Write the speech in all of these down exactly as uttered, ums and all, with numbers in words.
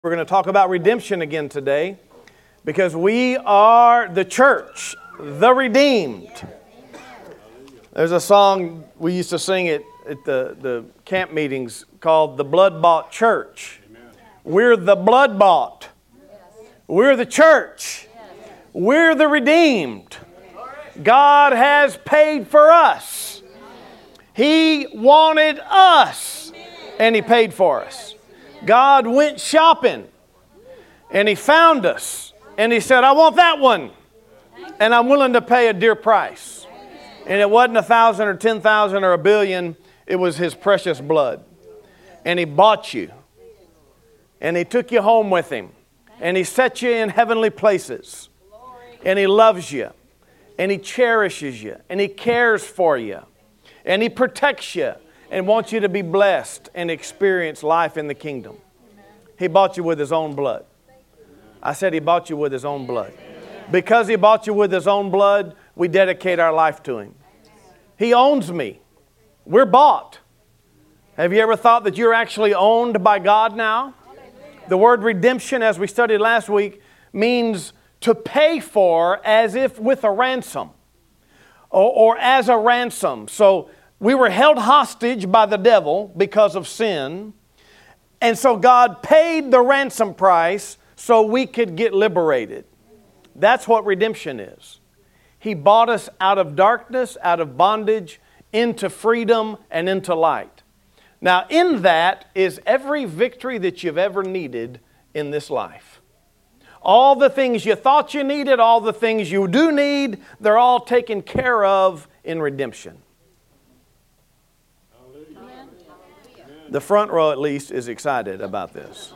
We're going to talk about redemption again today because we are the church, the redeemed. There's a song we used to sing it at the, the camp meetings called The Blood-Bought Church. We're the blood-bought. We're the church. We're the redeemed. God has paid for us. He wanted us, and He paid for us. God went shopping, and He found us, and He said, I want that one, and I'm willing to pay a dear price. And it wasn't a thousand or ten thousand or a billion. It was His precious blood. And He bought you, and He took you home with Him, and He set you in heavenly places, and He loves you, and He cherishes you, and He cares for you, and He protects you, and wants you to be blessed and experience life in the kingdom. He bought you with His own blood. I said He bought you with His own blood. Because He bought you with His own blood, we dedicate our life to Him. He owns me. We're bought. Have you ever thought that you're actually owned by God now? The word redemption, as we studied last week, means to pay for as if with a ransom or, or as a ransom. So we were held hostage by the devil because of sin. And so God paid the ransom price so we could get liberated. That's what redemption is. He bought us out of darkness, out of bondage, into freedom and into light. Now, in that is every victory that you've ever needed in this life. All the things you thought you needed, all the things you do need, they're all taken care of in redemption. The front row, at least, is excited about this.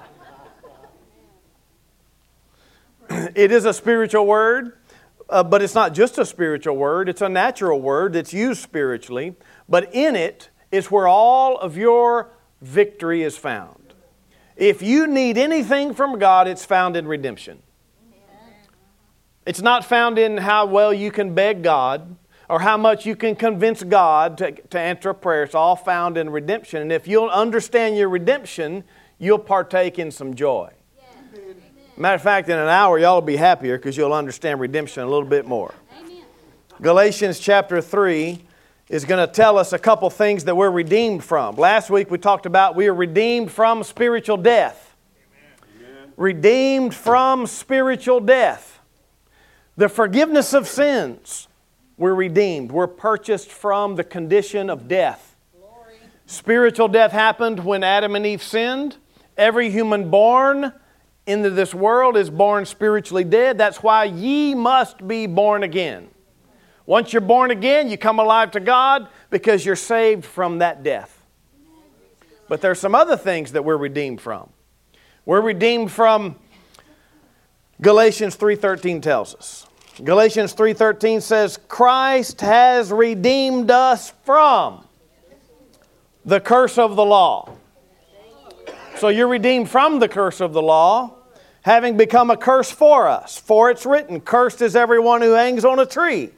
It is a spiritual word, uh, but it's not just a spiritual word. It's a natural word that's used spiritually. But in it is where all of your victory is found. If you need anything from God, it's found in redemption. It's not found in how well you can beg God, or how much you can convince God to, to answer a prayer. It's all found in redemption. And if you'll understand your redemption, you'll partake in some joy. Yeah. Matter of fact, in an hour, y'all will be happier because you'll understand redemption a little bit more. Amen. Galatians chapter three is going to tell us a couple things that we're redeemed from. Last week we talked about we are redeemed from spiritual death. Amen. Redeemed from spiritual death. The forgiveness of sins. We're redeemed. We're purchased from the condition of death. Glory. Spiritual death happened when Adam and Eve sinned. Every human born into this world is born spiritually dead. That's why ye must be born again. Once you're born again, you come alive to God because you're saved from that death. But there's some other things that we're redeemed from. We're redeemed from, Galatians three thirteen tells us. Galatians three thirteen says, Christ has redeemed us from the curse of the law. So you're redeemed from the curse of the law, having become a curse for us. For it's written, cursed is everyone who hangs on a tree.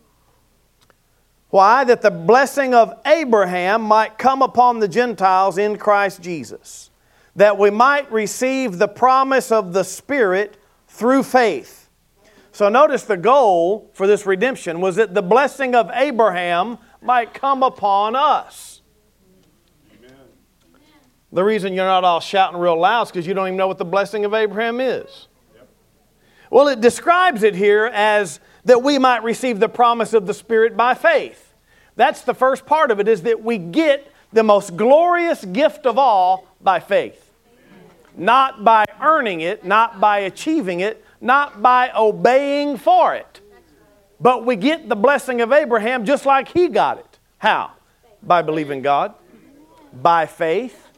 Why? That the blessing of Abraham might come upon the Gentiles in Christ Jesus, that we might receive the promise of the Spirit through faith. So notice the goal for this redemption was that the blessing of Abraham might come upon us. Amen. The reason you're not all shouting real loud is because you don't even know what the blessing of Abraham is. Yep. Well, it describes it here as that we might receive the promise of the Spirit by faith. That's the first part of it, is that we get the most glorious gift of all by faith. Not by earning it, not by achieving it, not by obeying for it. But we get the blessing of Abraham just like he got it. How? By believing God. By faith.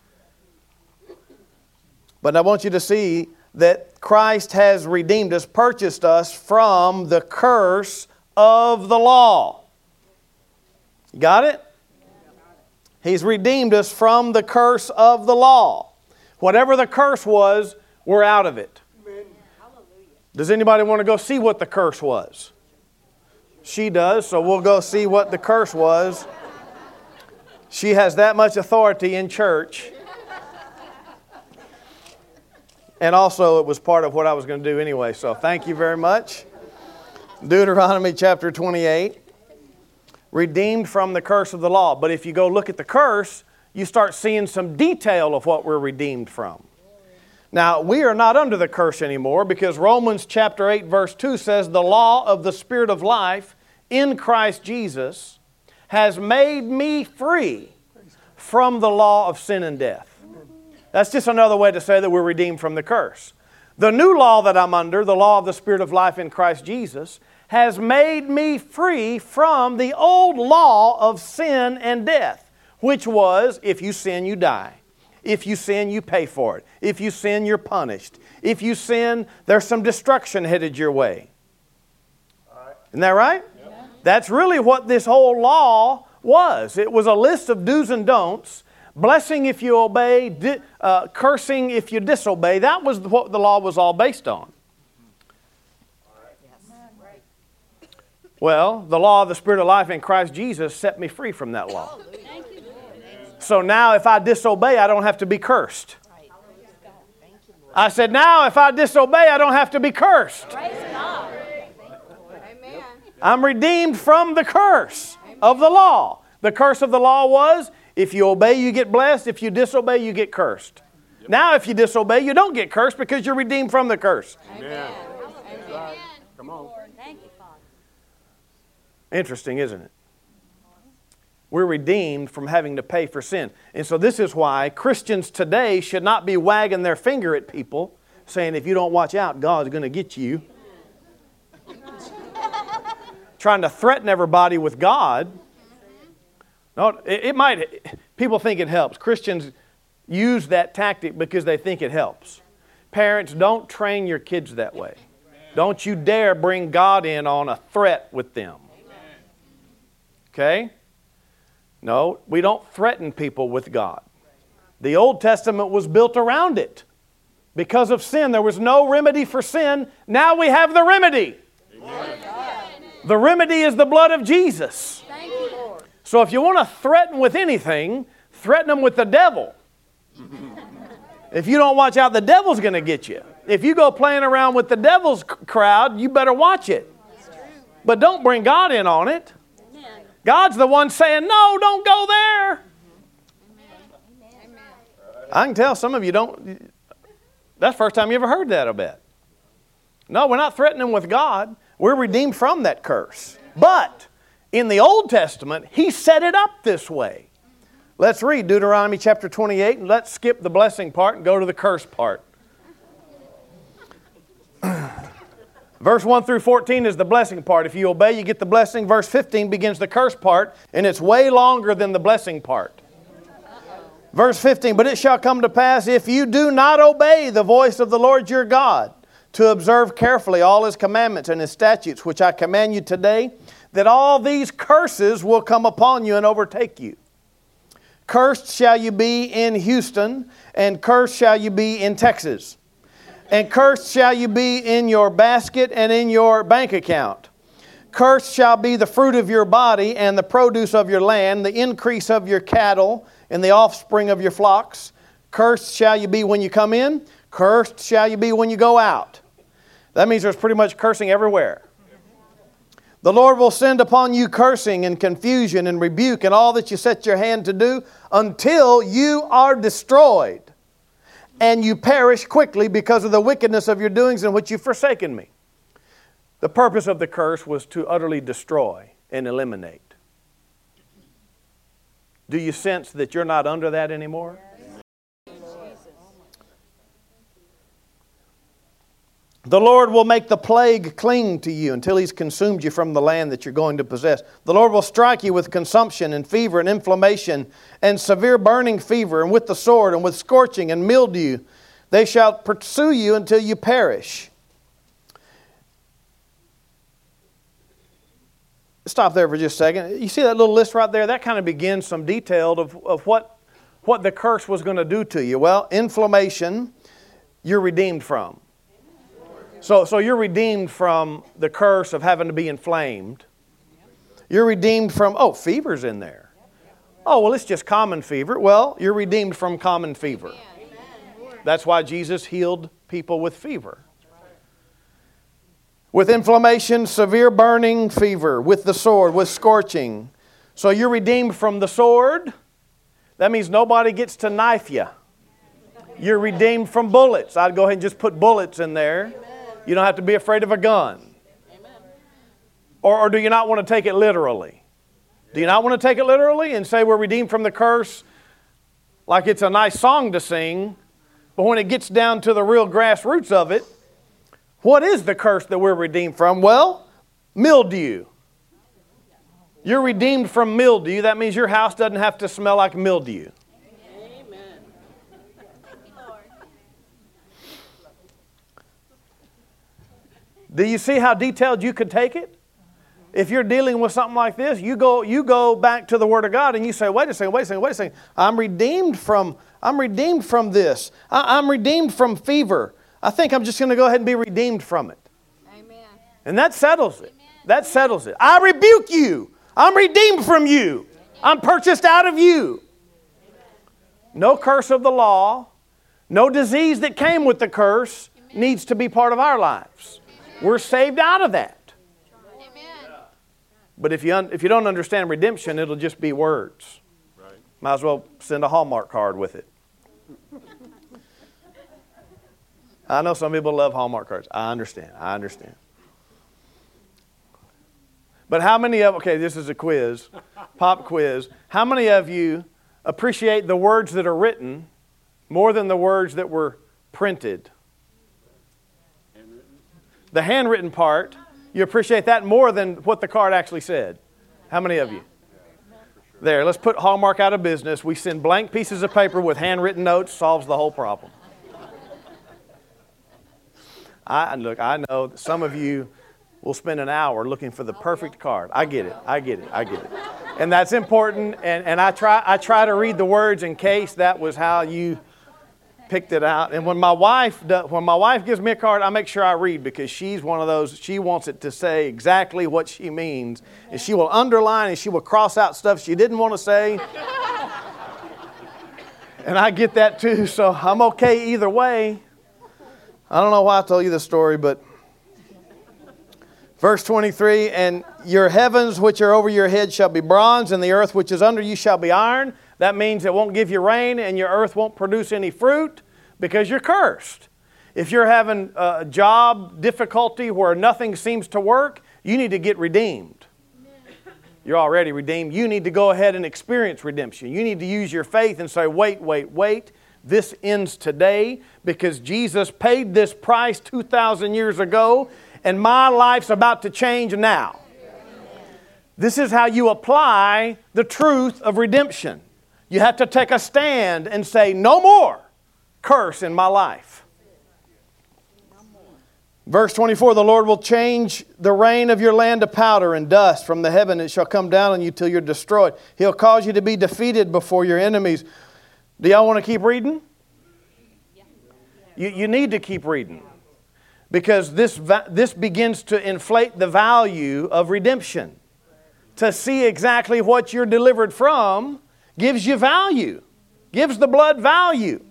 But I want you to see that Christ has redeemed us, purchased us from the curse of the law. You got it? He's redeemed us from the curse of the law. Whatever the curse was, we're out of it. Does anybody want to go see what the curse was? She does, so we'll go see what the curse was. She has that much authority in church. And also it was part of what I was going to do anyway. So thank you very much. Deuteronomy chapter twenty-eight. Redeemed from the curse of the law. But if you go look at the curse, you start seeing some detail of what we're redeemed from. Now, we are not under the curse anymore because Romans chapter eight verse two says the law of the Spirit of life in Christ Jesus has made me free from the law of sin and death. That's just another way to say that we're redeemed from the curse. The new law that I'm under, the law of the Spirit of life in Christ Jesus, has made me free from the old law of sin and death, which was, if you sin, you die. If you sin, you pay for it. If you sin, you're punished. If you sin, there's some destruction headed your way. Isn't that right? Yep. That's really what this whole law was. It was a list of do's and don'ts. Blessing if you obey, di- uh, cursing if you disobey. That was what the law was all based on. Well, the law of the Spirit of life in Christ Jesus set me free from that law. So now if I disobey, I don't have to be cursed. I said, now if I disobey, I don't have to be cursed. I'm redeemed from the curse of the law. The curse of the law was, if you obey, you get blessed. If you disobey, you get cursed. Yep. Now, if you disobey, you don't get cursed because you're redeemed from the curse. Amen. Amen. Come on. Thank you, Father. Interesting, isn't it? We're redeemed from having to pay for sin. And so this is why Christians today should not be wagging their finger at people saying, if you don't watch out, God's going to get you. Trying to threaten everybody with God. No, it, it might, people think it helps. Christians use that tactic because they think it helps. Parents, don't train your kids that way. Don't you dare bring God in on a threat with them. Okay? No, we don't threaten people with God. The Old Testament was built around it. Because of sin, there was no remedy for sin. Now we have the remedy. Amen. The remedy is the blood of Jesus. Thank you, Lord. So if you want to threaten with anything, threaten them with the devil. If you don't watch out, the devil's going to get you. If you go playing around with the devil's crowd, you better watch it. But don't bring God in on it. God's the one saying, no, don't go there. I can tell some of you don't. That's the first time you ever heard that, I bet. No, we're not threatening with God. We're redeemed from that curse. But in the Old Testament, He set it up this way. Let's read Deuteronomy chapter twenty-eight, and let's skip the blessing part and go to the curse part. Verse one through fourteen is the blessing part. If you obey, you get the blessing. Verse fifteen begins the curse part, and it's way longer than the blessing part. Verse fifteen, but it shall come to pass, if you do not obey the voice of the Lord your God, to observe carefully all His commandments and His statutes, which I command you today, that all these curses will come upon you and overtake you. Cursed shall you be in Houston, and cursed shall you be in Texas. And cursed shall you be in your basket and in your bank account. Cursed shall be the fruit of your body and the produce of your land, the increase of your cattle and the offspring of your flocks. Cursed shall you be when you come in. Cursed shall you be when you go out. That means there's pretty much cursing everywhere. The Lord will send upon you cursing and confusion and rebuke and all that you set your hand to do until you are destroyed. And you perish quickly because of the wickedness of your doings in which you've forsaken me. The purpose of the curse was to utterly destroy and eliminate. Do you sense that you're not under that anymore? The Lord will make the plague cling to you until He's consumed you from the land that you're going to possess. The Lord will strike you with consumption and fever and inflammation and severe burning fever and with the sword and with scorching and mildew. They shall pursue you until you perish. Stop there for just a second. You see that little list right there? That kind of begins some detail of, of what, what the curse was going to do to you. Well, inflammation, you're redeemed from. So, so you're redeemed from the curse of having to be inflamed. You're redeemed from, oh, fever's in there. Oh, well, it's just common fever. Well, you're redeemed from common fever. That's why Jesus healed people with fever. With inflammation, severe burning fever, with the sword, with scorching. So you're redeemed from the sword. That means nobody gets to knife you. You're redeemed from bullets. I'd go ahead and just put bullets in there. You don't have to be afraid of a gun. Or, or do you not want to take it literally? Do you not want to take it literally and say we're redeemed from the curse like it's a nice song to sing, but when it gets down to the real grassroots of it, what is the curse that we're redeemed from? Well, mildew. You're redeemed from mildew. That means your house doesn't have to smell like mildew. Amen. Do you see how detailed you could take it? If you're dealing with something like this, you go you go back to the Word of God and you say, wait a second, wait a second, wait a second. I'm redeemed from, I'm redeemed from this. I, I'm redeemed from fever. I think I'm just going to go ahead and be redeemed from it. Amen. And that settles it. That settles it. I rebuke you. I'm redeemed from you. I'm purchased out of you. No curse of the law, no disease that came with the curse needs to be part of our lives. We're saved out of that. But if you un- if you don't understand redemption, it'll just be words. Right. Might as well send a Hallmark card with it. I know some people love Hallmark cards. I understand. I understand. But how many of, okay, this is a quiz, pop quiz. How many of you appreciate the words that are written more than the words that were printed? Handwritten. The handwritten part. You appreciate that more than what the card actually said. How many of you? There, let's put Hallmark out of business. We send blank pieces of paper with handwritten notes, solves the whole problem. I look, I know that some of you will spend an hour looking for the perfect card. I get it, I get it, I get it. And that's important, and, and I try I try to read the words in case that was how you picked it out. And when my wife does, when my wife gives me a card, I make sure I read, because she's one of those, she wants it to say exactly what she means. And she will underline and she will cross out stuff she didn't want to say. And I get that too, so I'm okay either way. I don't know why I told you this story, but verse twenty-three, and your heavens which are over your head shall be bronze, and the earth which is under you shall be iron. That means it won't give you rain and your earth won't produce any fruit because you're cursed. If you're having a job difficulty where nothing seems to work, you need to get redeemed. You're already redeemed. You need to go ahead and experience redemption. You need to use your faith and say, wait, wait, wait. This ends today because Jesus paid this price two thousand years ago and my life's about to change now. This is how you apply the truth of redemption. You have to take a stand and say, no more curse in my life. Verse twenty-four, the Lord will change the rain of your land to powder and dust from the heaven. It shall come down on you till you're destroyed. He'll cause you to be defeated before your enemies. Do y'all want to keep reading? You, you need to keep reading. Because this, va- this begins to inflate the value of redemption. To see exactly what you're delivered from gives you value. Gives the blood value.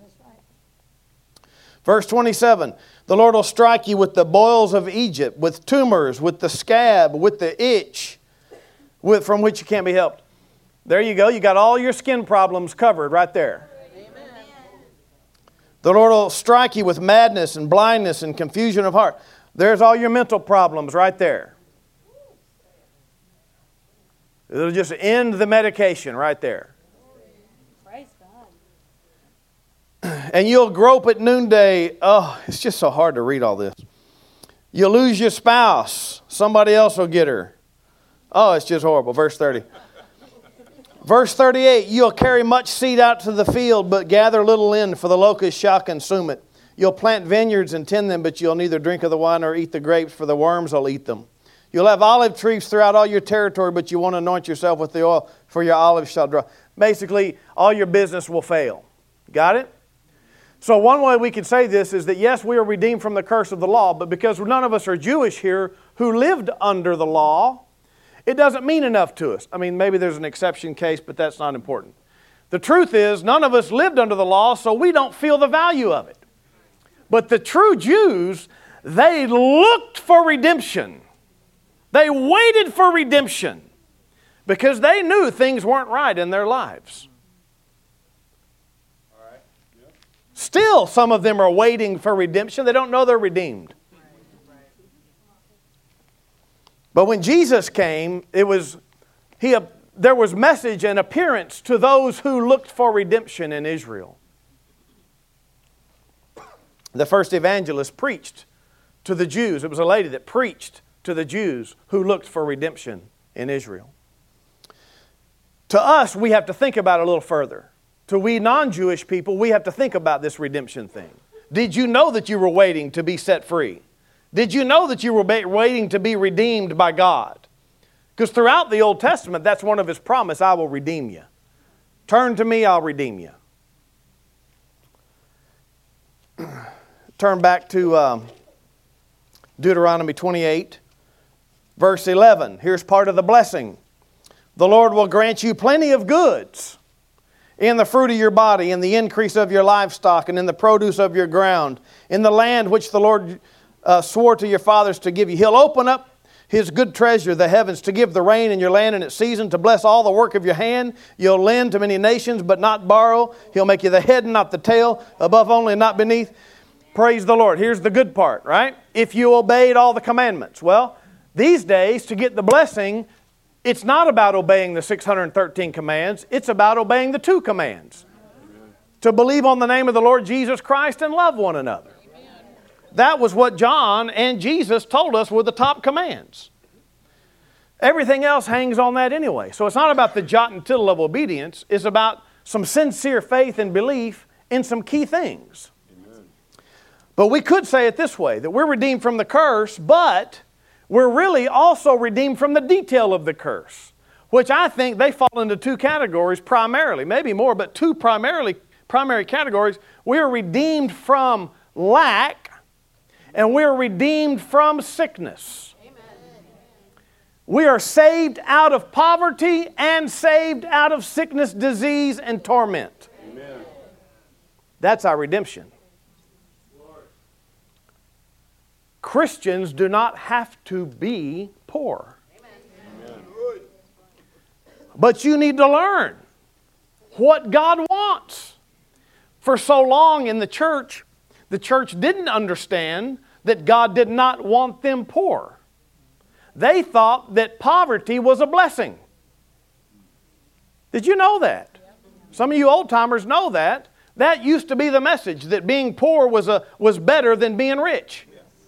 Verse twenty-seven, the Lord will strike you with the boils of Egypt, with tumors, with the scab, with the itch, with, from which you can't be helped. There you go. You got all your skin problems covered right there. Amen. The Lord will strike you with madness and blindness and confusion of heart. There's all your mental problems right there. It'll just end the medication right there. And you'll grope at noonday. Oh, it's just so hard to read all this. You'll lose your spouse. Somebody else will get her. Oh, it's just horrible. Verse thirty. Verse thirty-eight. You'll carry much seed out to the field, but gather little in, for the locust shall consume it. You'll plant vineyards and tend them, but you'll neither drink of the wine nor eat the grapes, for the worms will eat them. You'll have olive trees throughout all your territory, but you won't anoint yourself with the oil, for your olives shall dry. Basically, all your business will fail. Got it? So one way we could say this is that yes, we are redeemed from the curse of the law, but because none of us are Jewish here who lived under the law, it doesn't mean enough to us. I mean, maybe there's an exception case, but that's not important. The truth is, none of us lived under the law, so we don't feel the value of it. But the true Jews, they looked for redemption. They waited for redemption because they knew things weren't right in their lives. All right. Yep. Still, some of them are waiting for redemption. They don't know they're redeemed. But when Jesus came, it was he. There was message and appearance to those who looked for redemption in Israel. The first evangelist preached to the Jews. It was a lady that preached to the Jews who looked for redemption in Israel. To us, we have to think about it a little further. To we non-Jewish people, we have to think about this redemption thing. Did you know that you were waiting to be set free? Did you know that you were waiting to be redeemed by God? Because throughout the Old Testament, that's one of His promises, I will redeem you. Turn to me, I'll redeem you. Turn back to um, Deuteronomy twenty-eight, verse eleven. Here's part of the blessing. The Lord will grant you plenty of goods in the fruit of your body, in the increase of your livestock, and in the produce of your ground, in the land which the Lord uh, swore to your fathers to give you. He'll open up His good treasure, the heavens, to give the rain in your land in its season, to bless all the work of your hand. You'll lend to many nations, but not borrow. He'll make you the head and not the tail, above only and not beneath. Praise the Lord. Here's the good part, right? If you obeyed all the commandments. Well, these days, to get the blessing, it's not about obeying the six hundred thirteen commands. It's about obeying the two commands. Amen. To believe on the name of the Lord Jesus Christ and love one another. Amen. That was what John and Jesus told us were the top commands. Everything else hangs on that anyway. So it's not about the jot and tittle of obedience. It's about some sincere faith and belief in some key things. Amen. But we could say it this way, that we're redeemed from the curse, but we're really also redeemed from the detail of the curse, which I think they fall into two categories primarily, maybe more, but two primarily primary categories. We are redeemed from lack, and we are redeemed from sickness. Amen. We are saved out of poverty and saved out of sickness, disease, and torment. Amen. That's our redemption. Christians do not have to be poor. Amen. But you need to learn what God wants. For so long in the church, the church didn't understand that God did not want them poor. They thought that poverty was a blessing. Did you know that? Some of you old-timers know that. That used to be the message, that being poor was, a, was better than being rich.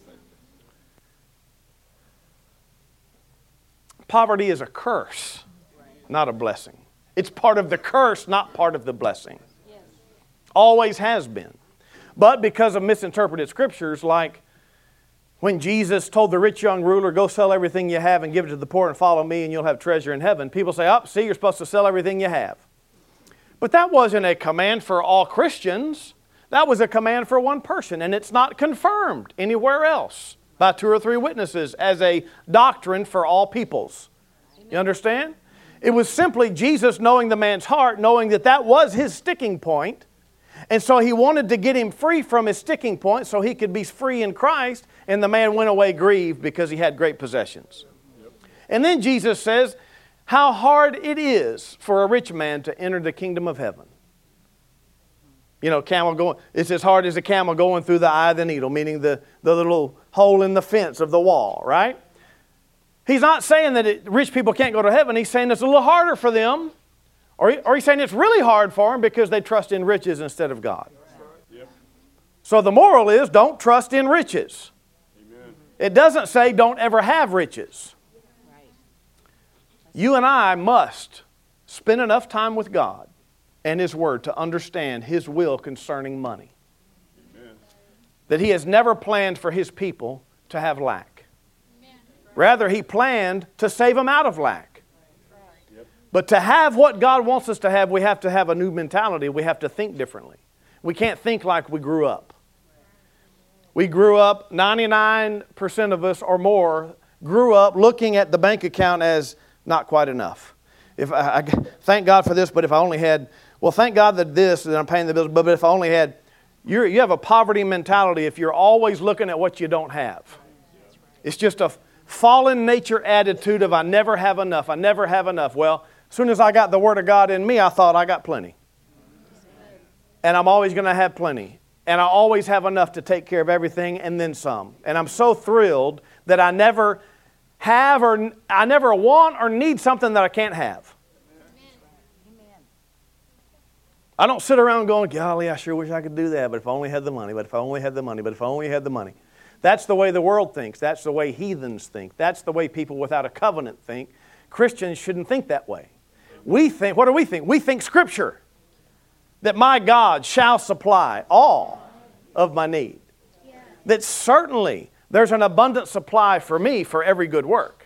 Poverty is a curse, not a blessing. It's part of the curse, not part of the blessing. Yes. Always has been. But because of misinterpreted scriptures, like when Jesus told the rich young ruler, go sell everything you have and give it to the poor and follow me and you'll have treasure in heaven, people say, oh, see, you're supposed to sell everything you have. But that wasn't a command for all Christians. That was a command for one person, and it's not confirmed anywhere else by two or three witnesses as a doctrine for all peoples. You understand? It was simply Jesus knowing the man's heart, knowing that that was his sticking point. And so He wanted to get him free from his sticking point so he could be free in Christ. And the man went away grieved because he had great possessions. Yep. And then Jesus says how hard it is for a rich man to enter the kingdom of heaven. You know, camel going, it's as hard as a camel going through the eye of the needle, meaning the, the little hole in the fence of the wall, right? He's not saying that it, rich people can't go to heaven. He's saying it's a little harder for them. Or, or he's saying it's really hard for them because they trust in riches instead of God. Yep. So the moral is, don't trust in riches. Amen. It doesn't say don't ever have riches. Right. You and I must spend enough time with God and His Word to understand His will concerning money. Amen. That He has never planned for His people to have lack. Amen. Rather, He planned to save them out of lack. Yep. But to have what God wants us to have, we have to have a new mentality. We have to think differently. We can't think like we grew up. We grew up, ninety-nine percent of us or more, grew up looking at the bank account as not quite enough. If I, I thank God for this, but if I only had... Well, thank God that this, that I'm paying the bills, but if I only had, You're, you have a poverty mentality if you're always looking at what you don't have. It's just a fallen nature attitude of I never have enough, I never have enough. Well, as soon as I got the Word of God in me, I thought I got plenty. And I'm always going to have plenty. And I always have enough to take care of everything and then some. And I'm so thrilled that I never have or I never want or need something that I can't have. I don't sit around going, golly, I sure wish I could do that, but if I only had the money, but if I only had the money, but if I only had the money. That's the way the world thinks. That's the way heathens think. That's the way people without a covenant think. Christians shouldn't think that way. We think, what do we think? We think Scripture. That my God shall supply all of my need. That certainly there's an abundant supply for me for every good work.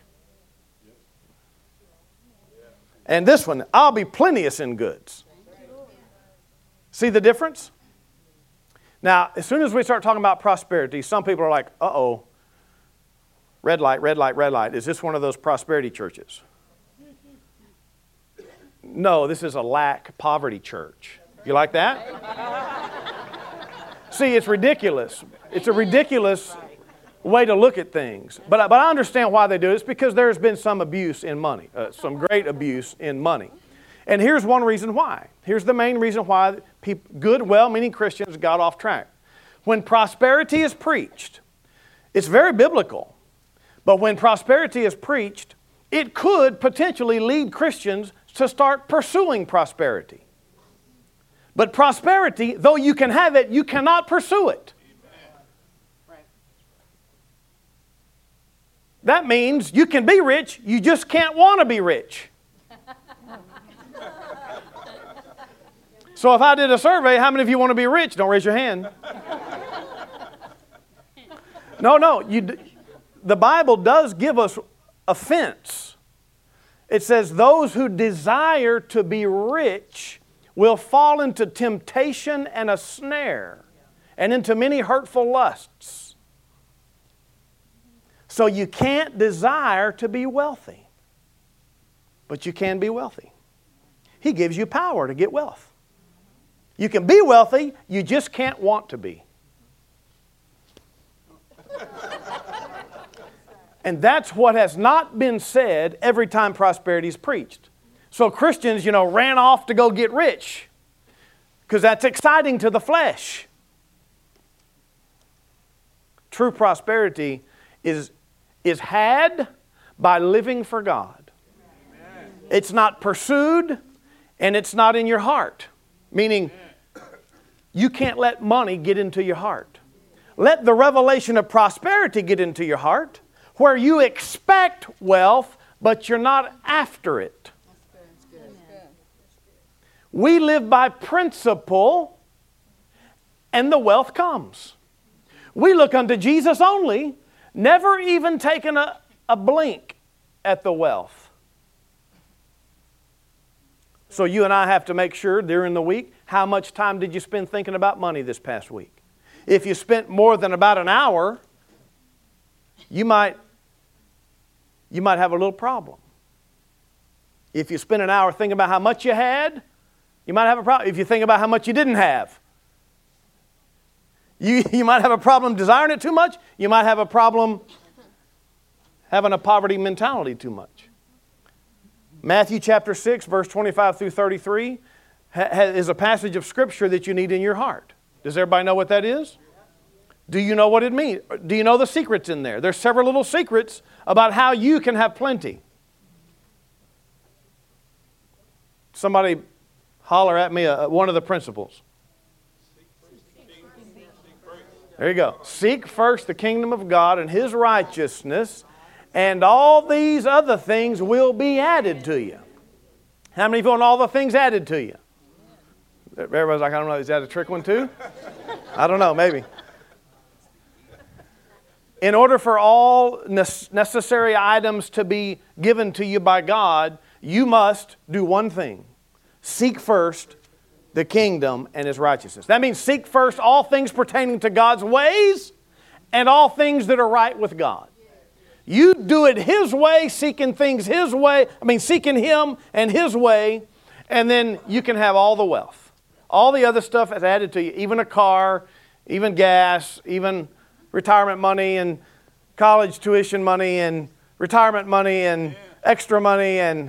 And this one, I'll be plenteous in goods. See the difference? Now, as soon as we start talking about prosperity, some people are like, uh-oh, red light, red light, red light. Is this one of those prosperity churches? No, this is a lack poverty church. You like that? See, it's ridiculous. It's a ridiculous way to look at things. But, but I understand why they do it. It's because there's been some abuse in money, uh, some great abuse in money. And here's one reason why. Here's the main reason why people, good, well-meaning Christians got off track. When prosperity is preached, it's very biblical. But when prosperity is preached, it could potentially lead Christians to start pursuing prosperity. But prosperity, though you can have it, you cannot pursue it. That means you can be rich, you just can't want to be rich. So if I did a survey, how many of you want to be rich? Don't raise your hand. No, no. You, the Bible does give us a fence. It says those who desire to be rich will fall into temptation and a snare and into many hurtful lusts. So you can't desire to be wealthy, but you can be wealthy. He gives you power to get wealth. You can be wealthy, you just can't want to be. And that's what has not been said every time prosperity is preached. So Christians, you know, ran off to go get rich because that's exciting to the flesh. True prosperity is, is had by living for God. Amen. It's not pursued and it's not in your heart. Meaning, you can't let money get into your heart. Let the revelation of prosperity get into your heart where you expect wealth, but you're not after it. We live by principle, and the wealth comes. We look unto Jesus only, never even taking a, a blink at the wealth. So you and I have to make sure during the week, how much time did you spend thinking about money this past week? If you spent more than about an hour, you might, you might have a little problem. If you spend an hour thinking about how much you had, you might have a problem. If you think about how much you didn't have, you, you might have a problem desiring it too much. You might have a problem having a poverty mentality too much. Matthew chapter six, verse twenty-five through thirty-three ha- is a passage of Scripture that you need in your heart. Does everybody know what that is? Do you know what it means? Do you know the secrets in there? There's several little secrets about how you can have plenty. Somebody holler at me uh, one of the principles. There you go. Seek first the kingdom of God and His righteousness, and all these other things will be added to you. How many of you want all the things added to you? Everybody's like, I don't know, is that a trick one too? I don't know, maybe. In order for all necessary items to be given to you by God, you must do one thing. Seek first the kingdom and His righteousness. That means seek first all things pertaining to God's ways and all things that are right with God. You do it His way, seeking things His way, I mean seeking Him and His way, and then you can have all the wealth. All the other stuff is added to you, even a car, even gas, even retirement money and college tuition money and retirement money and extra money. and.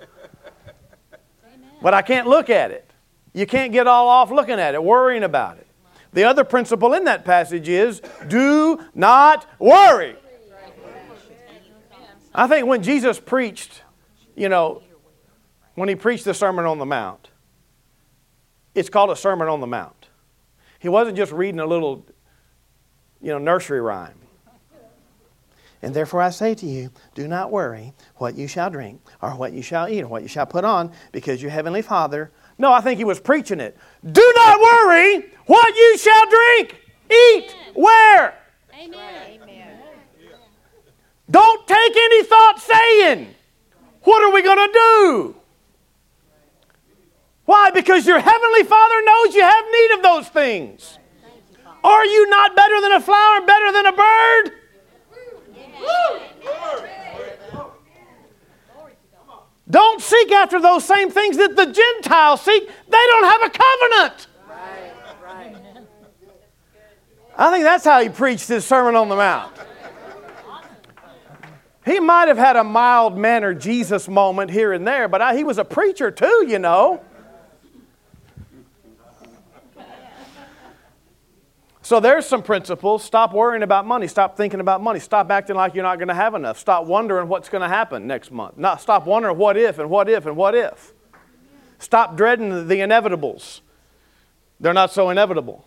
But I can't look at it. You can't get all off looking at it, worrying about it. The other principle in that passage is, do not worry. I think when Jesus preached, you know, when he preached the Sermon on the Mount, it's called a Sermon on the Mount. He wasn't just reading a little, you know, nursery rhyme. And therefore I say to you, do not worry what you shall drink, or what you shall eat, or what you shall put on, because your heavenly Father... No, I think he was preaching it. Do not worry what you shall drink, eat, Amen. Wear. Amen. Don't take any thought saying, what are we going to do? Why? Because your heavenly Father knows you have need of those things. Are you not better than a flower, better than a bird? Don't seek after those same things that the Gentiles seek. They don't have a covenant. Right, right. I think that's how he preached his Sermon on the Mount. He might have had a mild-mannered Jesus moment here and there, but I, he was a preacher too, you know. So there's some principles. Stop worrying about money. Stop thinking about money. Stop acting like you're not going to have enough. Stop wondering what's going to happen next month. Not stop wondering what if and what if and what if. Stop dreading the inevitables. They're not so inevitable.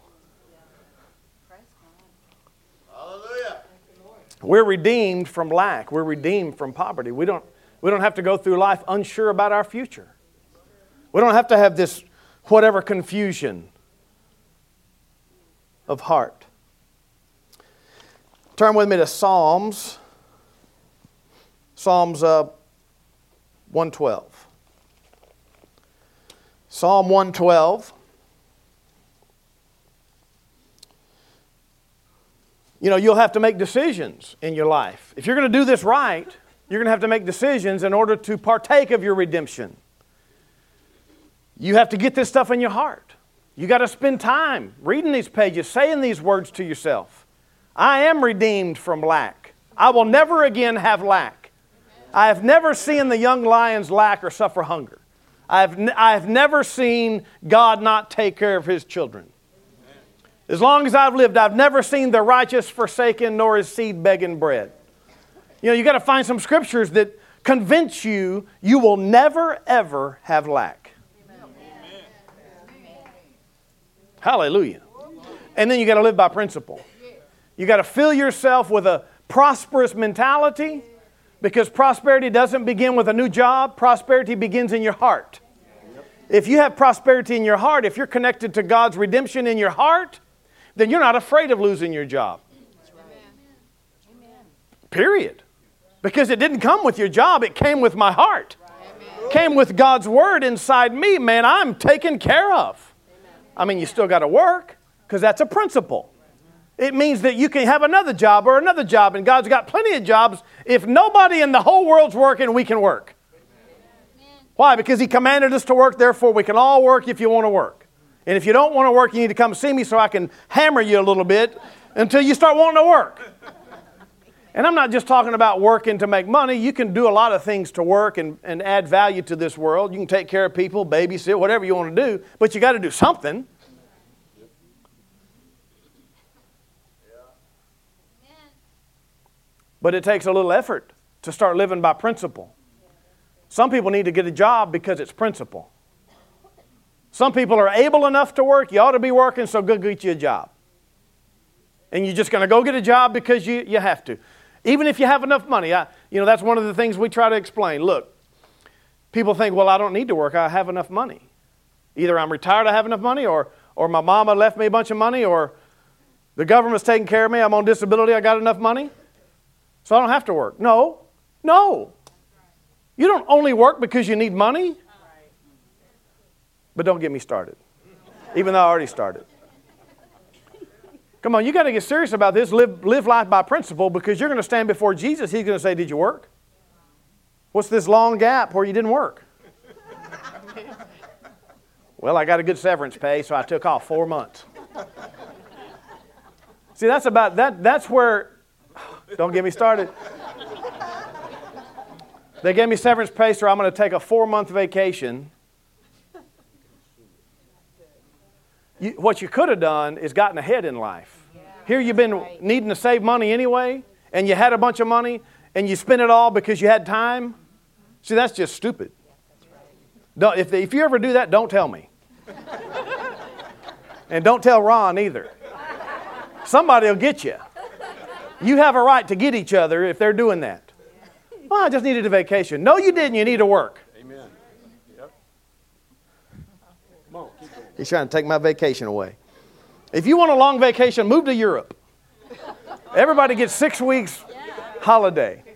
Hallelujah. We're redeemed from lack. We're redeemed from poverty. We don't, we don't have to go through life unsure about our future. We don't have to have this whatever confusion of heart. Turn with me to Psalms. Psalms uh, one twelve. Psalm one twelve. You know, you'll have to make decisions in your life. If you're going to do this right, you're going to have to make decisions in order to partake of your redemption. You have to get this stuff in your heart. You got to spend time reading these pages, saying these words to yourself. I am redeemed from lack. I will never again have lack. I have never seen the young lions lack or suffer hunger. I have, n- I have never seen God not take care of His children. As long as I've lived, I've never seen the righteous forsaken nor his seed begging bread. You know, you got to find some scriptures that convince you you will never ever have lack. Hallelujah. And then you got to live by principle. You got to fill yourself with a prosperous mentality, because prosperity doesn't begin with a new job. Prosperity begins in your heart. If you have prosperity in your heart, if you're connected to God's redemption in your heart, then you're not afraid of losing your job. Period. Because it didn't come with your job, it came with my heart. It came with God's word inside me. Man, I'm taken care of. I mean, you still got to work, because that's a principle. It means that you can have another job or another job, and God's got plenty of jobs. If nobody in the whole world's working, we can work. Why? Because He commanded us to work, therefore we can all work if you want to work. And if you don't want to work, you need to come see me so I can hammer you a little bit until you start wanting to work. And I'm not just talking about working to make money. You can do a lot of things to work and, and add value to this world. You can take care of people, babysit, whatever you want to do, but you got to do something. But it takes a little effort to start living by principle. Some people need to get a job because it's principle. Some people are able enough to work. You ought to be working, so go get you a job. And you're just going to go get a job because you, you have to. Even if you have enough money. I, you know, that's one of the things we try to explain. Look, people think, well, I don't need to work. I have enough money. Either I'm retired, I have enough money, or, or my mama left me a bunch of money, or the government's taking care of me, I'm on disability, I got enough money, so I don't have to work. No, no. You don't only work because you need money. But don't get me started, even though I already started. Come on, you got to get serious about this. Live, live life by principle, because you're going to stand before Jesus. He's going to say, did you work? What's this long gap where you didn't work? Well, I got a good severance pay, so I took off four months. See, that's about, that. that's where, don't get me started. They gave me severance pay, so I'm going to take a four-month vacation. You, what you could have done is gotten ahead in life. Here you've been needing to save money anyway, and you had a bunch of money, and you spent it all because you had time. See, that's just stupid. Don't, if, if you ever do that, don't tell me. And don't tell Ron either. Somebody will get you. You have a right to get each other if they're doing that. Well, I just needed a vacation. No, you didn't. You need to work. Amen. Yep. Come on, keep going. He's trying to take my vacation away. If you want a long vacation, move to Europe. Everybody gets six weeks holiday.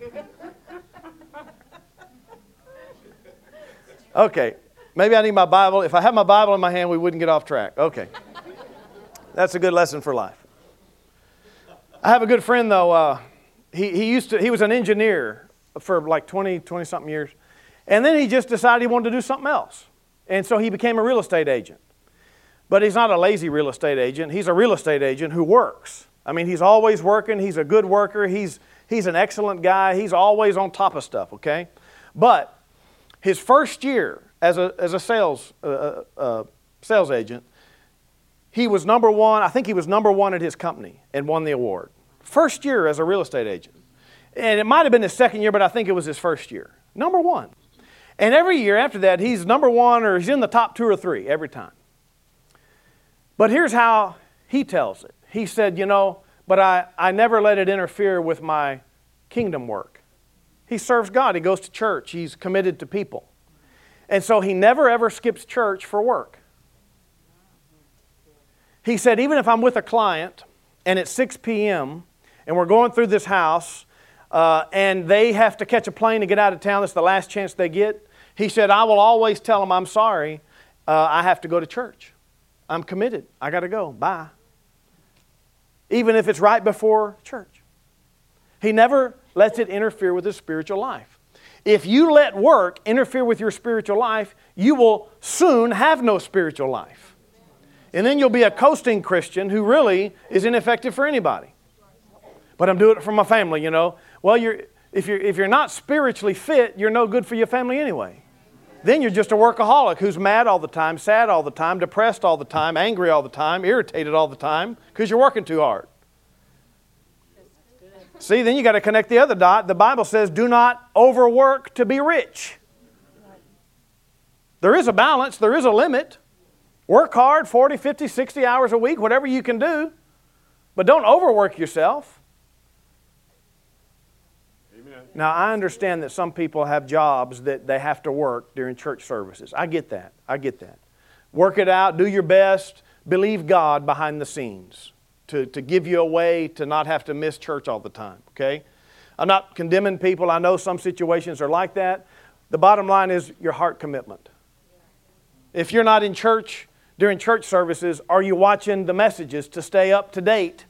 Okay, maybe I need my Bible. If I had my Bible in my hand, we wouldn't get off track. Okay. That's a good lesson for life. I have a good friend, though. Uh, he, he used to, he was an engineer for like twenty, twenty-something years. And then he just decided he wanted to do something else. And so he became a real estate agent. But he's not a lazy real estate agent. He's a real estate agent who works. I mean, he's always working. He's a good worker. He's, he's an excellent guy. He's always on top of stuff, okay? But his first year as a, as a sales, uh, uh, sales agent, he was number one. I think he was number one at his company and won the award. First year as a real estate agent. And it might have been his second year, but I think it was his first year. Number one. And every year after that, he's number one or he's in the top two or three every time. But here's how he tells it. He said, you know, but I, I never let it interfere with my kingdom work. He serves God. He goes to church. He's committed to people. And so he never ever skips church for work. He said, even if I'm with a client and it's six p.m. and we're going through this house uh, and they have to catch a plane to get out of town, that's the last chance they get. He said, I will always tell them, I'm sorry, uh, I have to go to church. I'm committed. I got to go. Bye. Even if it's right before church. He never lets it interfere with his spiritual life. If you let work interfere with your spiritual life, you will soon have no spiritual life. And then you'll be a coasting Christian who really is ineffective for anybody. But I'm doing it for my family, you know. Well, you're, if you're, if you're not spiritually fit, you're no good for your family anyway. Then you're just a workaholic who's mad all the time, sad all the time, depressed all the time, angry all the time, irritated all the time because you're working too hard. See, then you got to connect the other dot. The Bible says, do not overwork to be rich. There is a balance. There is a limit. Work hard, forty, fifty, sixty hours a week, whatever you can do. But don't overwork yourself. Amen. Now, I understand that some people have jobs that they have to work during church services. I get that. I get that. Work it out. Do your best. Believe God behind the scenes to, to give you a way to not have to miss church all the time. Okay? I'm not condemning people. I know some situations are like that. The bottom line is your heart commitment. If you're not in church during church services, are you watching the messages to stay up to date?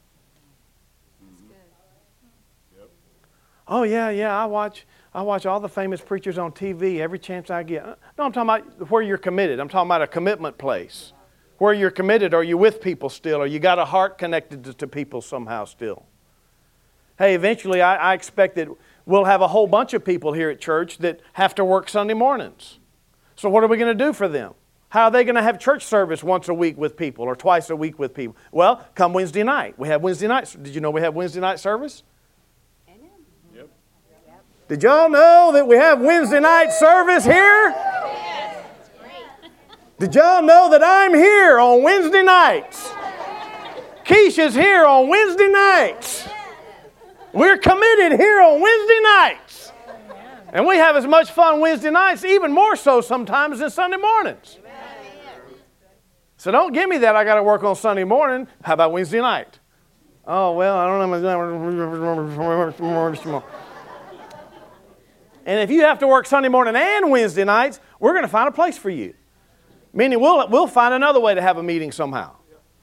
Yep. Oh, yeah, yeah, I watch I watch all the famous preachers on T V every chance I get. No, I'm talking about where you're committed. I'm talking about a commitment place. Where you're committed, are you with people still? Or you got a heart connected to, to people somehow still? Hey, eventually I, I expect that we'll have a whole bunch of people here at church that have to work Sunday mornings. So what are we going to do for them? How are they going to have church service once a week with people or twice a week with people? Well, come Wednesday night. We have Wednesday night. Did you know we have Wednesday night service? Amen. Yep. Did y'all know that we have Wednesday night service here? Yes. Did y'all know that I'm here on Wednesday nights? Keisha's here on Wednesday nights. We're committed here on Wednesday nights. And we have as much fun Wednesday nights, even more so sometimes than Sunday mornings. So don't give me that I got to work on Sunday morning. How about Wednesday night? Oh, well, I don't know. And if you have to work Sunday morning and Wednesday nights, we're going to find a place for you. Meaning we'll, we'll find another way to have a meeting somehow.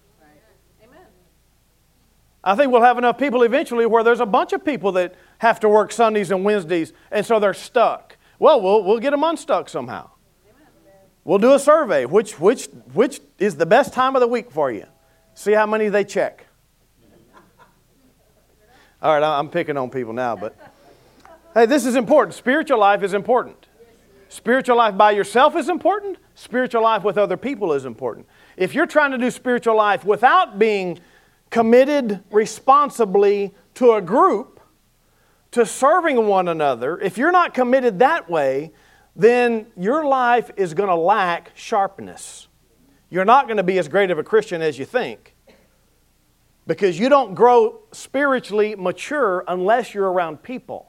I think we'll have enough people eventually where there's a bunch of people that have to work Sundays and Wednesdays, and so they're stuck. Well, we'll, we'll get them unstuck somehow. We'll do a survey. Which, which, which is the best time of the week for you? See how many they check. All right, I'm picking on people now, but hey, this is important. Spiritual life is important. Spiritual life by yourself is important. Spiritual life with other people is important. If you're trying to do spiritual life without being committed responsibly to a group, to serving one another, if you're not committed that way, then your life is going to lack sharpness. You're not going to be as great of a Christian as you think, because you don't grow spiritually mature unless you're around people.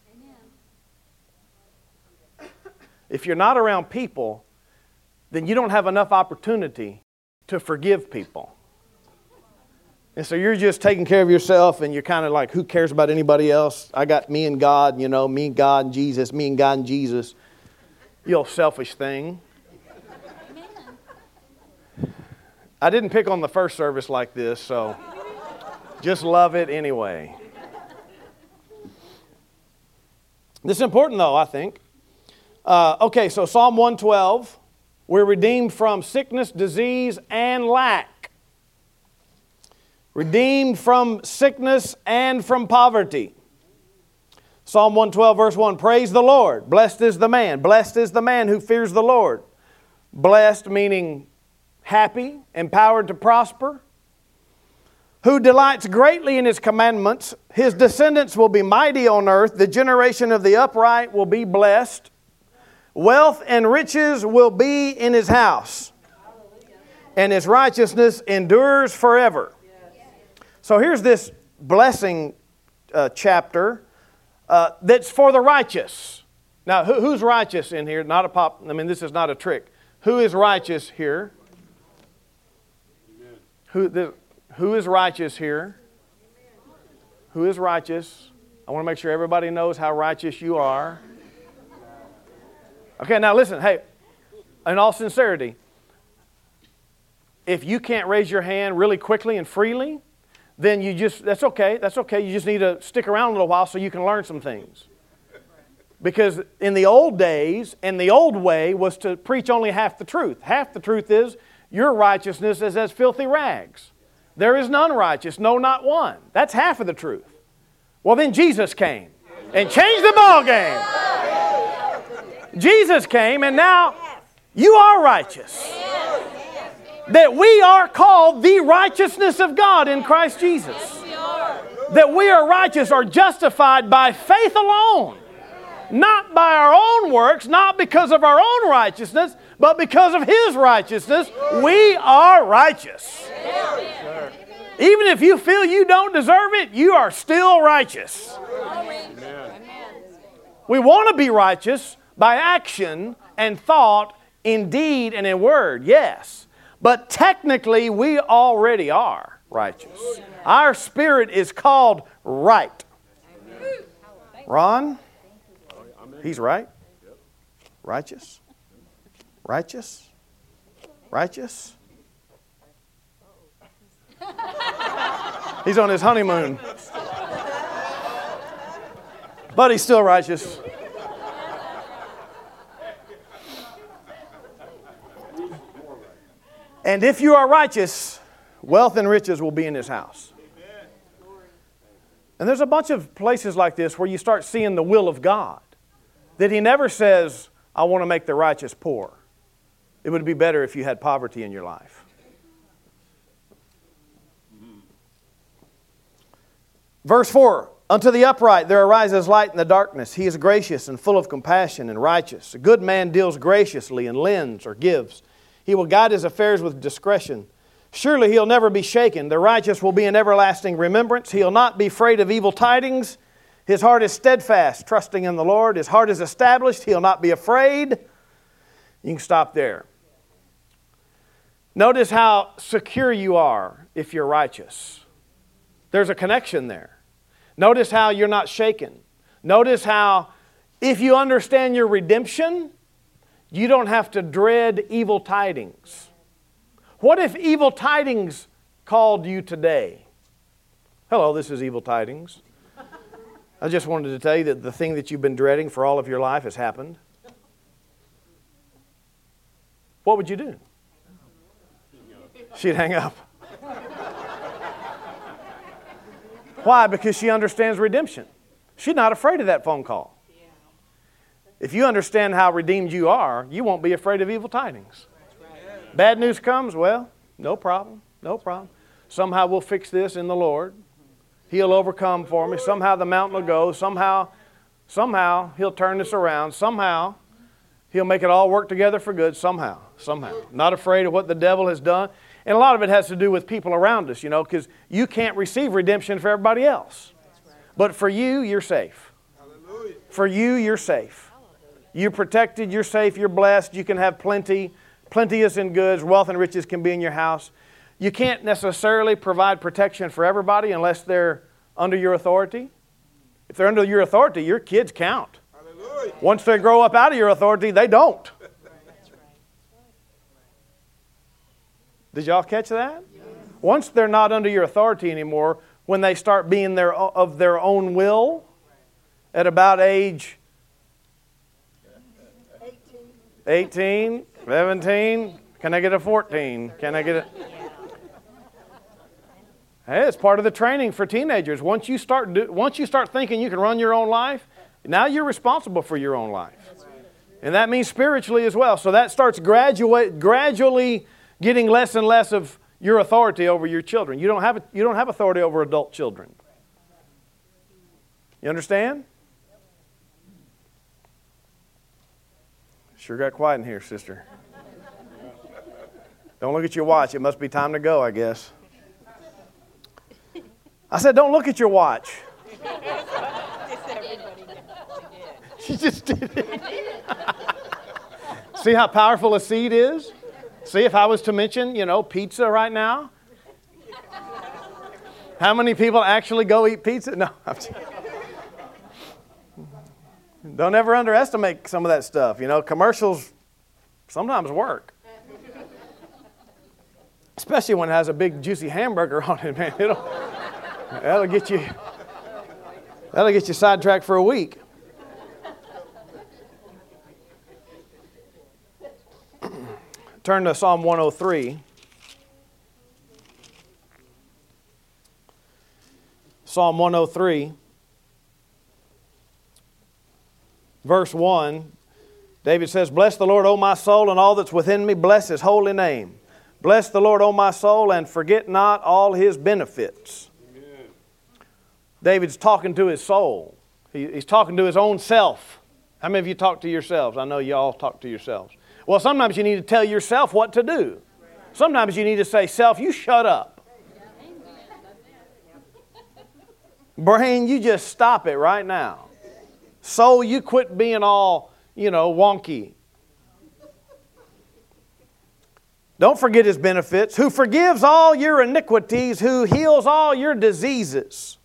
If you're not around people, then you don't have enough opportunity to forgive people. And so you're just taking care of yourself, and you're kind of like, who cares about anybody else? I got me and God, you know, me and God and Jesus, me and God and Jesus. You old selfish thing. I didn't pick on the first service like this, so just love it anyway. This is important, though, I think. Uh, okay, so Psalm one twelve, we're redeemed from sickness, disease, and lack. Redeemed from sickness and from poverty. Psalm one twelve, verse one, praise the Lord. Blessed is the man. Blessed is the man who fears the Lord. Blessed meaning happy, empowered to prosper. Who delights greatly in His commandments. His descendants will be mighty on earth. The generation of the upright will be blessed. Wealth and riches will be in his house, and his righteousness endures forever. So here's this blessing uh, chapter uh, that's for the righteous. Now, who, who's righteous in here? Not a pop. I mean, this is not a trick. Who is righteous here? Who, the, who is righteous here? Who is righteous? I want to make sure everybody knows how righteous you are. Okay, now listen, hey, in all sincerity, if you can't raise your hand really quickly and freely, then you just, that's okay, that's okay. You just need to stick around a little while so you can learn some things. Because in the old days, and the old way was to preach only half the truth. Half the truth is, your righteousness is as filthy rags. There is none righteous, no, not one. That's half of the truth. Well, then Jesus came and changed the ball game. Jesus came, and now you are righteous. That we are called the righteousness of God in Christ Jesus. That we are righteous or justified by faith alone. Not by our own works, not because of our own righteousness, but because of His righteousness. We are righteous. Even if you feel you don't deserve it, you are still righteous. We want to be righteous by action and thought, in deed and in word, yes. But technically, we already are righteous. Our spirit is called right. Ron? He's right. Righteous. Righteous. Righteous. He's on his honeymoon. But he's still righteous. And if you are righteous, wealth and riches will be in His house. And there's a bunch of places like this where you start seeing the will of God. That He never says, I want to make the righteous poor. It would be better if you had poverty in your life. Verse four, unto the upright there arises light in the darkness. He is gracious and full of compassion and righteous. A good man deals graciously and lends or gives. He will guide his affairs with discretion. Surely he'll never be shaken. The righteous will be in everlasting remembrance. He'll not be afraid of evil tidings. His heart is steadfast, trusting in the Lord. His heart is established. He'll not be afraid. You can stop there. Notice how secure you are if you're righteous. There's a connection there. Notice how you're not shaken. Notice how if you understand your redemption, you don't have to dread evil tidings. What if evil tidings called you today? Hello, this is evil tidings. I just wanted to tell you that the thing that you've been dreading for all of your life has happened. what would you do? She'd hang up. Why? Because she understands redemption. She's not afraid of that phone call. If you understand how redeemed you are, you won't be afraid of evil tidings. Bad news comes, well, no problem, no problem. Somehow we'll fix this in the Lord. He'll overcome for me. Somehow the mountain will go. Somehow, somehow He'll turn this around. Somehow He'll make it all work together for good. Somehow, somehow. Not afraid of what the devil has done. And a lot of it has to do with people around us, you know, because you can't receive redemption for everybody else. But for you, you're safe. For you, you're safe. You're protected, you're safe, you're blessed. You can have plenty. Plenteous in goods, wealth and riches can be in your house. You can't necessarily provide protection for everybody unless they're under your authority. If they're under your authority, your kids count. Hallelujah. Once they grow up out of your authority, they don't. Did y'all catch that? Yes. Once they're not under your authority anymore, when they start being their, of their own will, at about age eighteen, seventeen, can I get a fourteen? Can I get a... Hey, it's part of the training for teenagers. Once you start do, once you start thinking you can run your own life, now you're responsible for your own life. And that means spiritually as well. So that starts graduate, gradually getting less and less of your authority over your children. You don't have, you don't have authority over adult children. You understand? Sure got quiet in here, sister. Don't look at your watch. It must be time to go, I guess. I said, don't look at your watch. She just did it. See how powerful a seed is? See, if I was to mention, you know, pizza right now. How many people actually go eat pizza? No, I'm just... Don't ever underestimate some of that stuff. You know, commercials sometimes work. Especially when it has a big juicy hamburger on it, man. It'll, that'll get you that'll get you sidetracked for a week. Turn to Psalm one oh three. Psalm one oh three. Verse one, David says, bless the Lord, O my soul, and all that's within me. Bless His holy name. Bless the Lord, O my soul, and forget not all His benefits. Amen. David's talking to his soul. He, he's talking to his own self. How many of you talk to yourselves? I know you all talk to yourselves. Well, sometimes you need to tell yourself what to do. Sometimes you need to say, self, you shut up. Brain, you just stop it right now. Soul, you quit being all, you know, wonky. Don't forget His benefits. Who forgives all your iniquities, who heals all your diseases.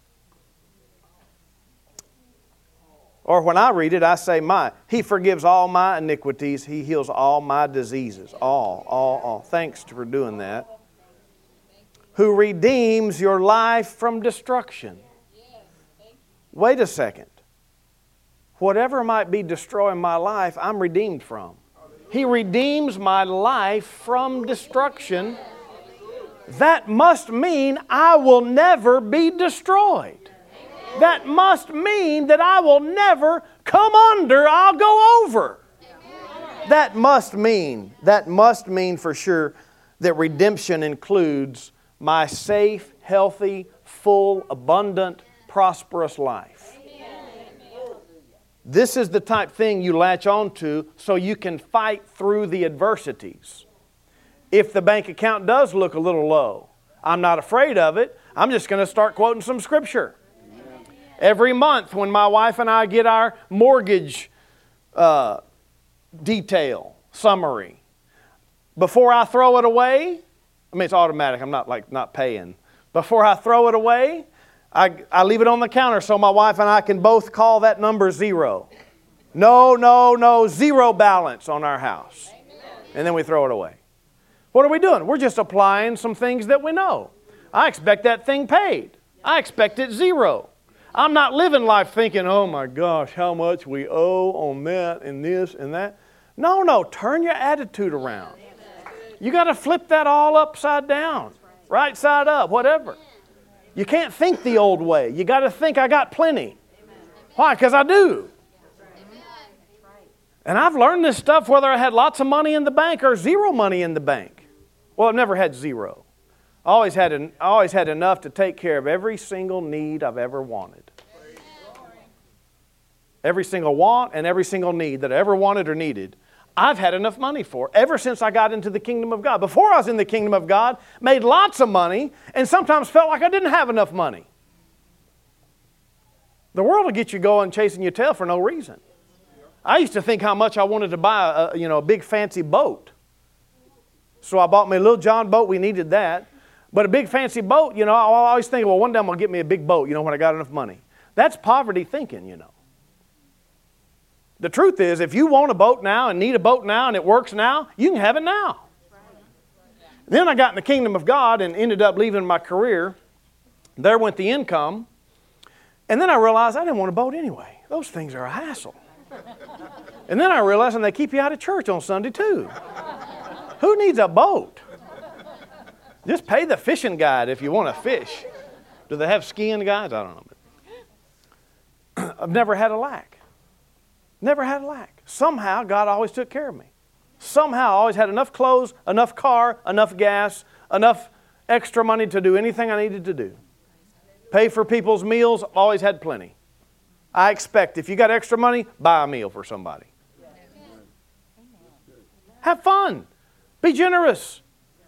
Or when I read it, I say my. He forgives all my iniquities. He heals all my diseases. All, all, all. Thanks for doing that. Who redeems your life from destruction. Wait a second. Whatever might be destroying my life, I'm redeemed from. He redeems my life from destruction. That must mean I will never be destroyed. That must mean that I will never come under, I'll go over. That must mean, that must mean for sure that redemption includes my safe, healthy, full, abundant, prosperous life. This is the type thing you latch on to so you can fight through the adversities. If the bank account does look a little low, I'm not afraid of it. I'm just going to start quoting some scripture. Amen. Every month when my wife and I get our mortgage uh, detail summary, before I throw it away, I mean it's automatic, I'm not like not paying. Before I throw it away, I, I leave it on the counter so my wife and I can both call that number zero. No, no, no, zero balance on our house. And then we throw it away. What are we doing? We're just applying some things that we know. I expect that thing paid. I expect it zero. I'm not living life thinking, oh my gosh, how much we owe on that and this and that. No, no, turn your attitude around. You got to flip that all upside down, right side up, whatever. You can't think the old way. You got to think, I got plenty. Why? Because I do. And I've learned this stuff whether I had lots of money in the bank or zero money in the bank. Well, I've never had zero. I always had, an, I always had enough to take care of every single need I've ever wanted. Every single want and every single need that I ever wanted or needed, I've had enough money for ever since I got into the kingdom of God. Before I was in the kingdom of God, made lots of money and sometimes felt like I didn't have enough money. The world will get you going chasing your tail for no reason. I used to think how much I wanted to buy a, you know, a big fancy boat. So I bought me a little John boat. We needed that. But a big fancy boat, you know, I always think, well, one day I'm going to get me a big boat, you know, when I got enough money. That's poverty thinking, you know. The truth is, if you want a boat now and need a boat now and it works now, you can have it now. Then I got in the kingdom of God and ended up leaving my career. There went the income. And then I realized I didn't want a boat anyway. Those things are a hassle. And then I realized, and they keep you out of church on Sunday too. Who needs a boat? Just pay the fishing guide if you want to fish. Do they have skiing guides? I don't know. But I've never had a lack. Never had a lack. Somehow God always took care of me. Somehow I always had enough clothes, enough car, enough gas, enough extra money to do anything I needed to do. Pay for people's meals, always had plenty. I expect if you got extra money, buy a meal for somebody. Have fun. Be generous.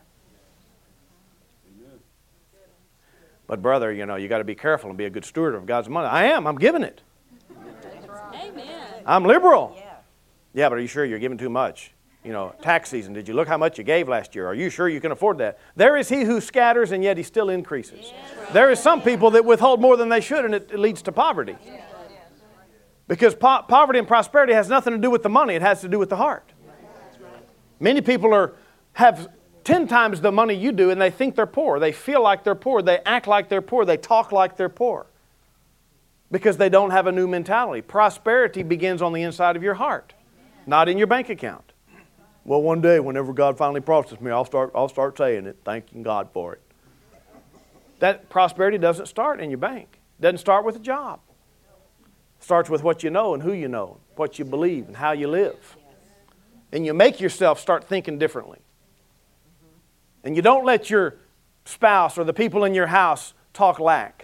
But brother, you know, you got to be careful and be a good steward of God's money. I am. I'm giving it. Amen. I'm liberal. Yeah, but are you sure you're giving too much? You know, tax season, did you look how much you gave last year? Are you sure you can afford that? There is he who scatters and yet he still increases. There is some people that withhold more than they should and it, it leads to poverty. Because po- poverty and prosperity has nothing to do with the money. It has to do with the heart. Many people are have ten times the money you do and they think they're poor. They feel like they're poor. They act like they're poor. They talk like they're poor. Because they don't have a new mentality. Prosperity begins on the inside of your heart, not in your bank account. Well, one day, whenever God finally prospers me, I'll start, I'll start saying it, thanking God for it. That prosperity doesn't start in your bank. It doesn't start with a job. It starts with what you know and who you know, what you believe and how you live. And you make yourself start thinking differently. And you don't let your spouse or the people in your house talk lack.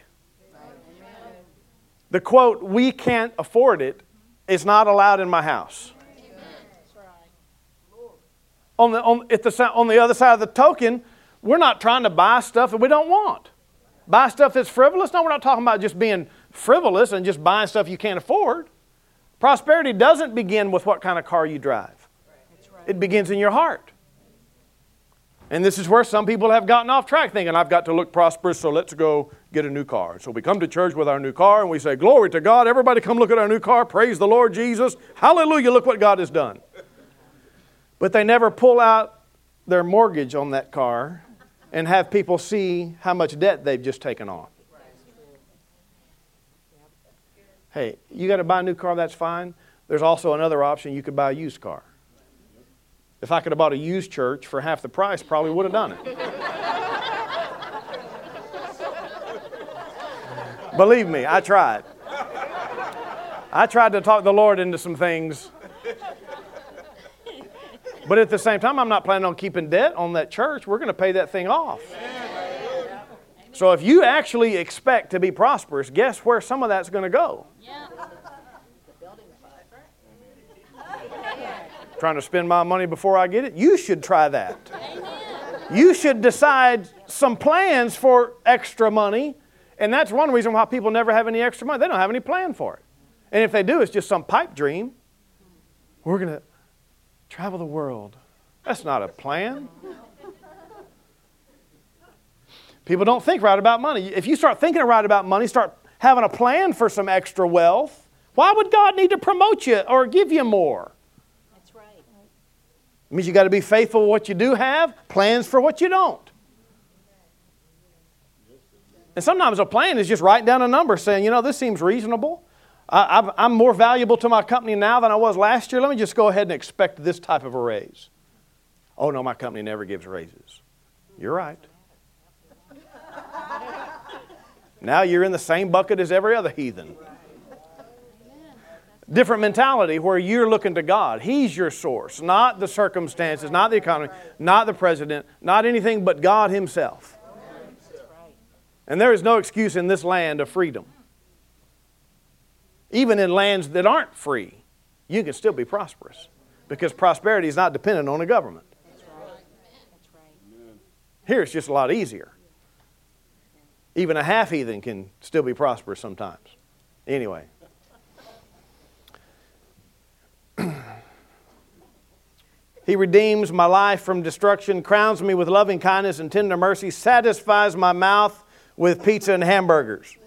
The quote, we can't afford it, is not allowed in my house. On the, on, at the, on the other side of the token, we're not trying to buy stuff that we don't want. Buy stuff that's frivolous? No, we're not talking about just being frivolous and just buying stuff you can't afford. Prosperity doesn't begin with what kind of car you drive. It begins in your heart. And this is where some people have gotten off track thinking, I've got to look prosperous, so let's go get a new car. So we come to church with our new car and we say, glory to God. Everybody come look at our new car. Praise the Lord Jesus. Hallelujah. Look what God has done. But they never pull out their mortgage on that car and have people see how much debt they've just taken on. Hey, you got to buy a new car, that's fine. There's also another option. You could buy a used car. If I could have bought a used church for half the price, probably would have done it. Believe me, I tried. I tried to talk the Lord into some things. But at the same time, I'm not planning on keeping debt on that church. We're going to pay that thing off. So if you actually expect to be prosperous, guess where some of that's going to go? Trying to spend my money before I get it? You should try that. You should decide some plans for extra money. And that's one reason why people never have any extra money. They don't have any plan for it. And if they do, it's just some pipe dream. We're going to travel the world. That's not a plan. People don't think right about money. If you start thinking right about money, start having a plan for some extra wealth, why would God need to promote you or give you more? That's right. It means you got to be faithful with what you do have, plans for what you don't. And sometimes a plan is just writing down a number saying, you know, this seems reasonable. I, I've, I'm more valuable to my company now than I was last year. Let me just go ahead and expect this type of a raise. Oh, no, my company never gives raises. You're right. Now you're in the same bucket as every other heathen. Different mentality where you're looking to God. He's your source, not the circumstances, not the economy, not the president, not anything but God Himself. And there is no excuse in this land of freedom. Even in lands that aren't free, you can still be prosperous because prosperity is not dependent on a government. Here it's just a lot easier. Even a half heathen can still be prosperous sometimes. Anyway. He redeems my life from destruction, crowns me with loving kindness and tender mercy, satisfies my mouth with pizza and hamburgers.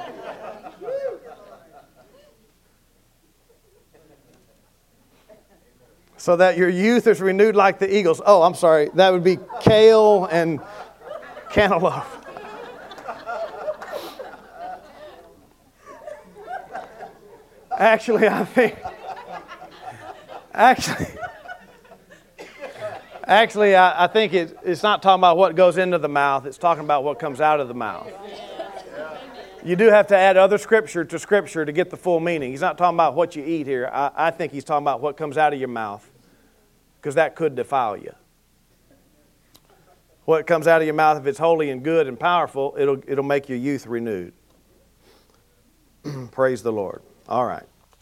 So that your youth is renewed like the eagles. Oh, I'm sorry. That would be kale and cantaloupe. Actually, I think... Actually... Actually, I, I think it, it's not talking about what goes into the mouth. It's talking about what comes out of the mouth. You do have to add other scripture to scripture to get the full meaning. He's not talking about what you eat here. I, I think he's talking about what comes out of your mouth, because that could defile you. What comes out of your mouth, if it's holy and good and powerful, it'll, it'll make your youth renewed. Praise the Lord. All right.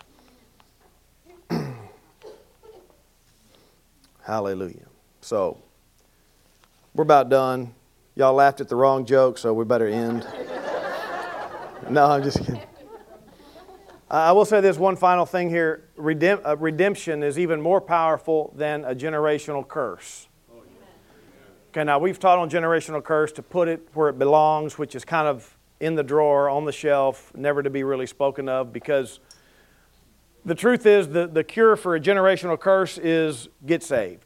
Hallelujah. So, we're about done. Y'all laughed at the wrong joke, so we better end. No, I'm just kidding. I will say this one final thing here. Redem- uh, redemption is even more powerful than a generational curse. Okay, now we've taught on generational curse to put it where it belongs, which is kind of in the drawer, on the shelf, never to be really spoken of, because the truth is the, the cure for a generational curse is get saved.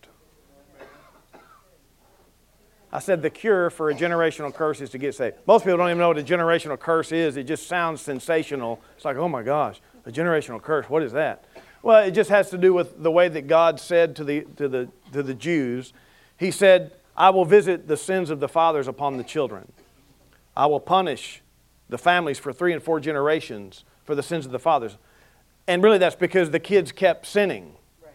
I said the cure for a generational curse is to get saved. Most people don't even know what a generational curse is. It just sounds sensational. It's like, oh my gosh, a generational curse, what is that? Well, it just has to do with the way that God said to the, to the, to the Jews. He said, I will visit the sins of the fathers upon the children. I will punish the families for three and four generations for the sins of the fathers. And really that's because the kids kept sinning.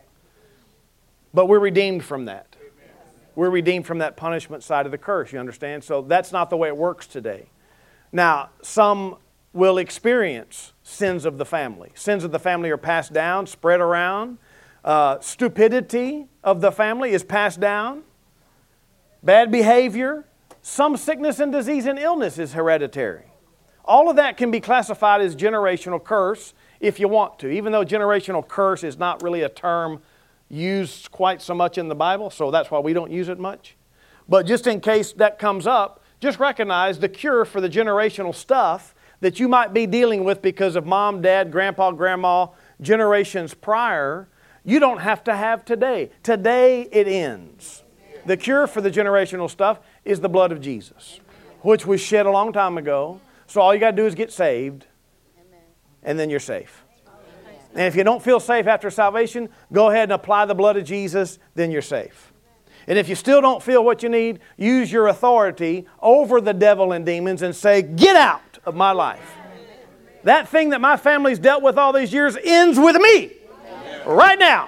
But we're redeemed from that. We're redeemed from that punishment side of the curse, you understand? So that's not the way it works today. Now, some will experience sins of the family. Sins of the family are passed down, spread around. Uh, stupidity of the family is passed down. Bad behavior. Some sickness and disease and illness is hereditary. All of that can be classified as generational curse if you want to, even though generational curse is not really a term used quite so much in the Bible, so that's why we don't use it much. But just in case that comes up, just recognize the cure for the generational stuff that you might be dealing with because of mom, dad, grandpa, grandma, generations prior, you don't have to have today. Today it ends. The cure for the generational stuff is the blood of Jesus, which was shed a long time ago. So all you got to do is get saved, and then you're safe. And if you don't feel safe after salvation, go ahead and apply the blood of Jesus, then you're safe. And if you still don't feel what you need, use your authority over the devil and demons and say, get out of my life. That thing that my family's dealt with all these years ends with me right now.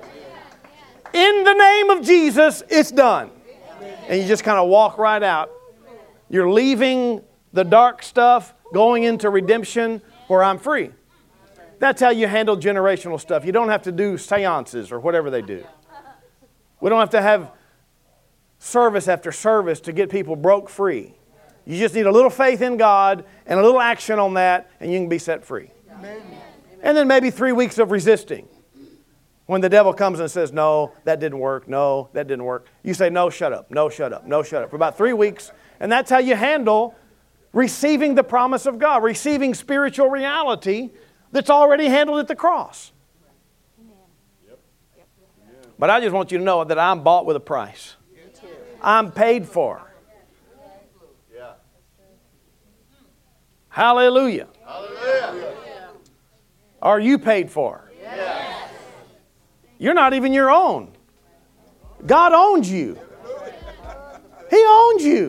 In the name of Jesus, it's done. And you just kind of walk right out. You're leaving the dark stuff, going into redemption where I'm free. That's how you handle generational stuff. You don't have to do seances or whatever they do. We don't have to have service after service to get people broke free. You just need a little faith in God and a little action on that, and you can be set free. Amen. And then maybe three weeks of resisting. When the devil comes and says, no, that didn't work. No, that didn't work. You say, no, shut up. No, shut up. No, shut up. For about three weeks. And that's how you handle receiving the promise of God, receiving spiritual reality that's already handled at the cross. Yep. But I just want you to know that I'm bought with a price. I'm paid for. Yeah. Hallelujah. Hallelujah. Are you paid for? Yes. You're not even your own. God owns you. He owns you.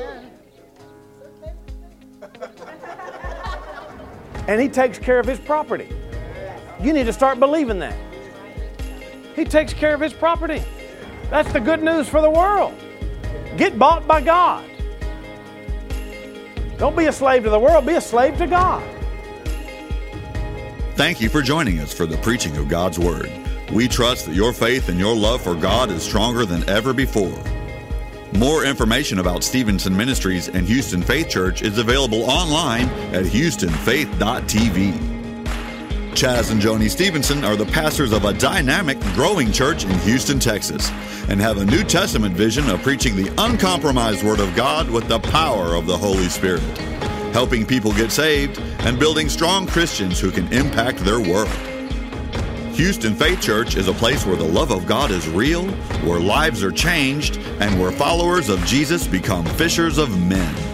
And He takes care of His property. You need to start believing that. He takes care of His property. That's the good news for the world. Get bought by God. Don't be a slave to the world, be a slave to God. Thank you for joining us for the preaching of God's Word. We trust that your faith and your love for God is stronger than ever before. More information about Stevenson Ministries and Houston Faith Church is available online at houston faith dot t v. Chaz and Joni Stevenson are the pastors of a dynamic, growing church in Houston, Texas, and have a New Testament vision of preaching the uncompromised Word of God with the power of the Holy Spirit, helping people get saved and building strong Christians who can impact their world. Houston Faith Church is a place where the love of God is real, where lives are changed, and where followers of Jesus become fishers of men.